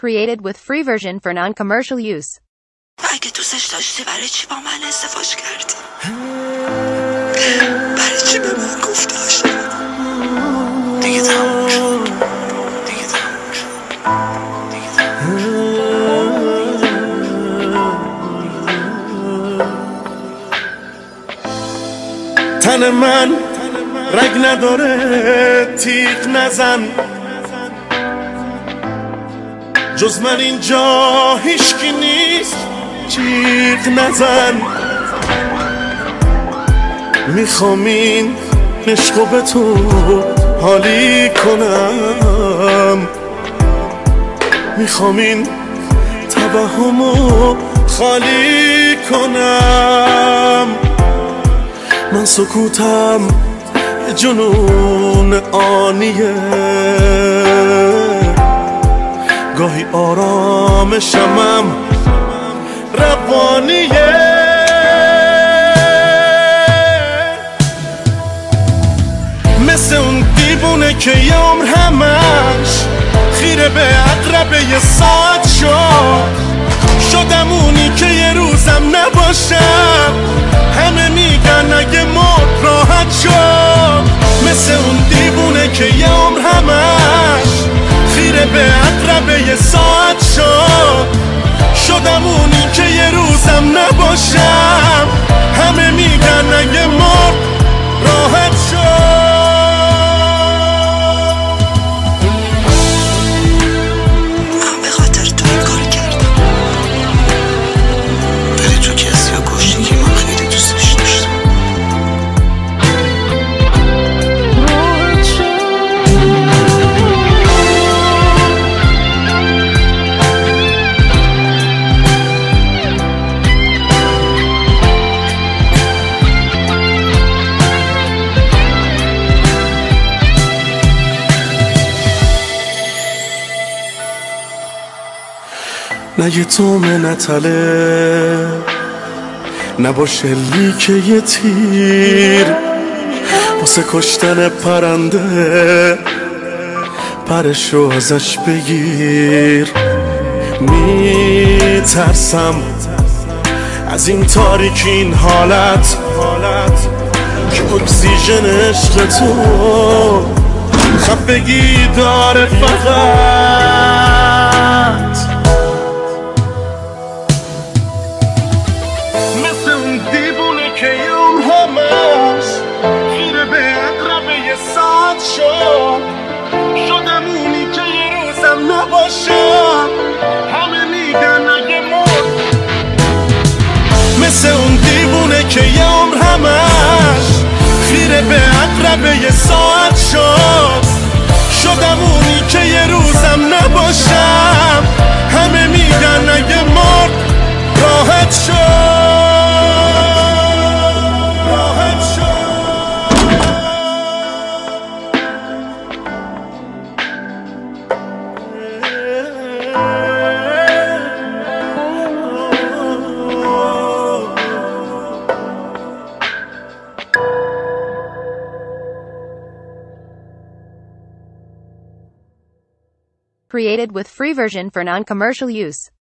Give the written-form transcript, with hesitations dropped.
Created with free version for non-commercial use. اگه دوستش داشتی برای چی با من ازدواج کردی؟ برای چی به من گفتی عاشقم؟ دیگه تموم شد. دیگه تموم شد. دیگه تموم شد. تن من رگ نداره، تیغ نزن، جز من اینجا هیچکی نیست، جیغ نزن. میخوام این عشقو به تو حالی کنم، میخوام این توهمو خالی کنم. من سکوتم یه جنون آنیه، گاهی آرامشمم روانیه. مثل اون دیوونه که یه عمر همش خیره به عقربه یه ساعت شدم اونی که یه روزم نباشم. همه میگن اگه مرد راحت شد. مثل اون دیوونه که یه عمر همش خیره به عقربه یه ساعت شدم اونی که یه روزم نباشم. همه میگن اگه مرد راحت شد. من به خاطر تو این کار کردم، ولی تو کسی رو کشتی که من خیلی دوستش داشتم. نه یه تومه نتله، نباشه لیکه یه تیر واسه کشتن پرنده، پرشو ازش بگیر. میترسم از این تاریکی، این حالت که اکسیژن عشق تو خفگی داره فقط. شدم اونی که یه روزم نباشم. همه میگن اگه مرد. مثل اون دیوونه که یه عمر همش خیره به عقربه یه ساعت شدم اونی که یه روزم نباشم. همه میگن اگه مرد راحت شد. Created with free version for non-commercial use.